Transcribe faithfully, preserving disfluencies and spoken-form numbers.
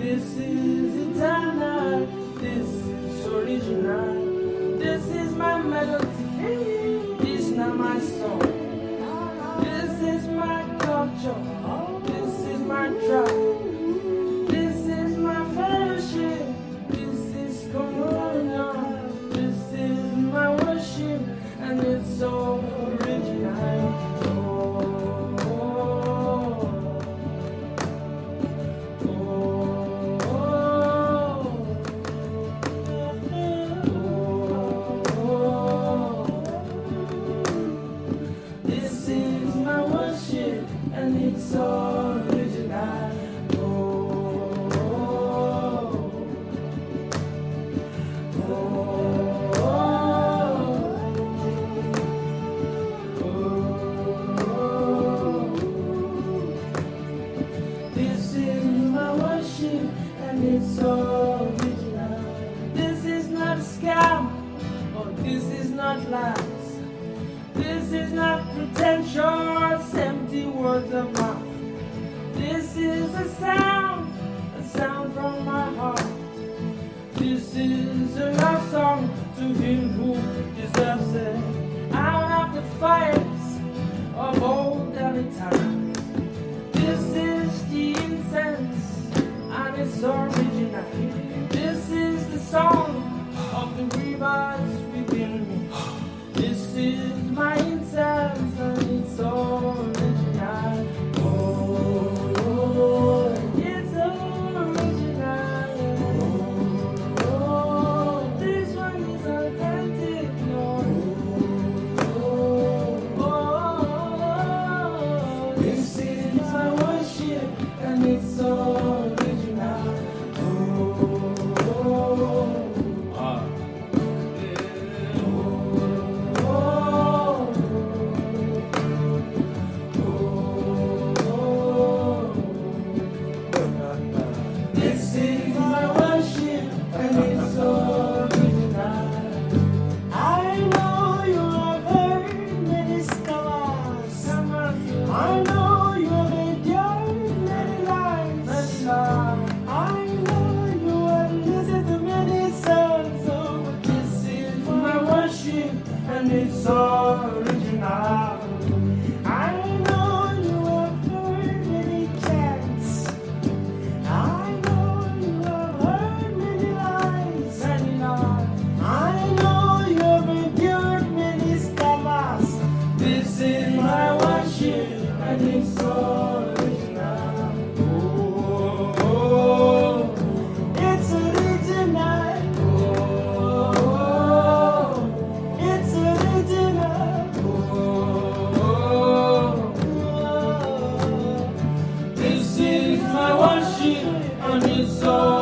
This is eternal. This is original. This is my melody. This is not my song. This is my culture. This is my tribe. This is my fellowship. This is communion. This is my worship, and it's so original. Oh, oh, oh, oh, oh. This is my worship, and it's so original. Oh, oh, oh, oh. This is my worship, and it's so original. This is not a scam, or this is not lies. This is not pretentious, empty words of mouth. This is a sound, a sound from my heart. This is a love song to him who deserves it. Out of the fires of old every time. This is the incense, and it's original. This is the song of the rivers within me. This is my incense, and it's original. Oh, it's original. Oh, this one is authentic, Lord. Oh, this is my worship, and it's original. Oh, ah. This is my worship, and it's original. I know you have heard many scholars. I know you have endured many lies. I know you have listened to many songs. Oh, but This is my worship, and it's original. I know you have heard many chants. I know you have heard many lies. Many lies. I know you have endured many scholars. This is my worship, and it's original. Oh, oh, It's original. oh, It's original. oh. This is my worship, and it's original.